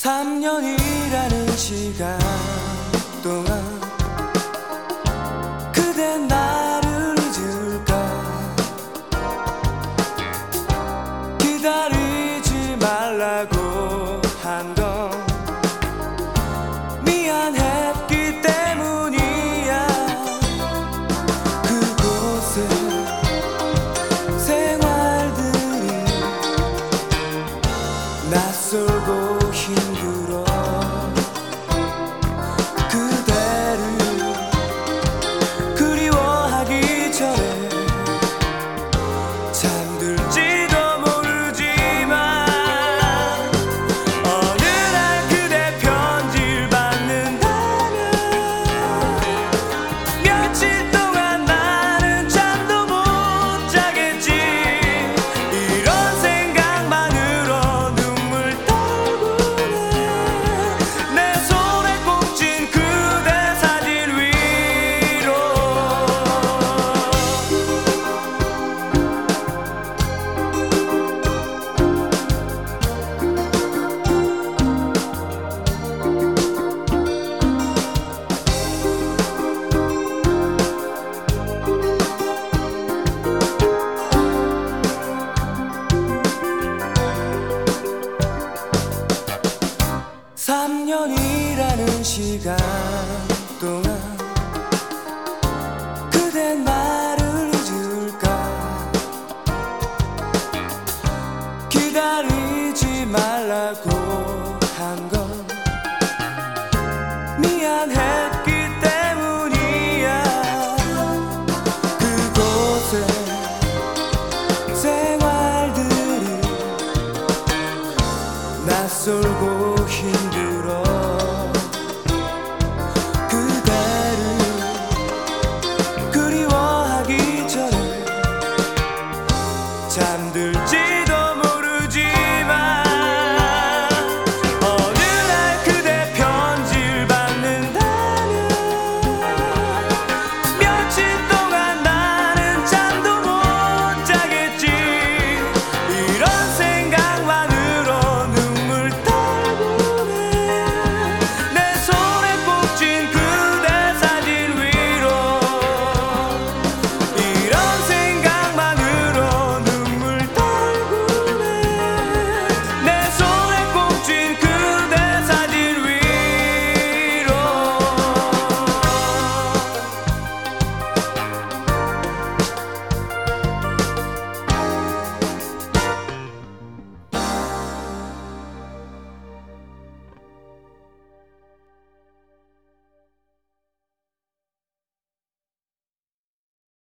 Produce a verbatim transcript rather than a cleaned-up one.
삼 년이라는 시간 동안 그대 나를 잊을까. 기다리지 말라고 한 건 미안했기 때문이야. 그곳에 생활들이 낯설고 힘들어. 그대를 그리워하기 전에 잠들지도 모르지만 어느 날 그대 편지를 받는다면 며칠 동안 나는 잠도 못 자겠지. 이런 생각만으로 눈물 떨구네. 내 손에 꼭 쥔 그대 사진 위로. 삼 년이라는 시간 동안 그대 나를 잊을까. 기다리지 말라고 한 건 미안했기 때문이야. 그곳에 생활들이 낯설고 힘들어.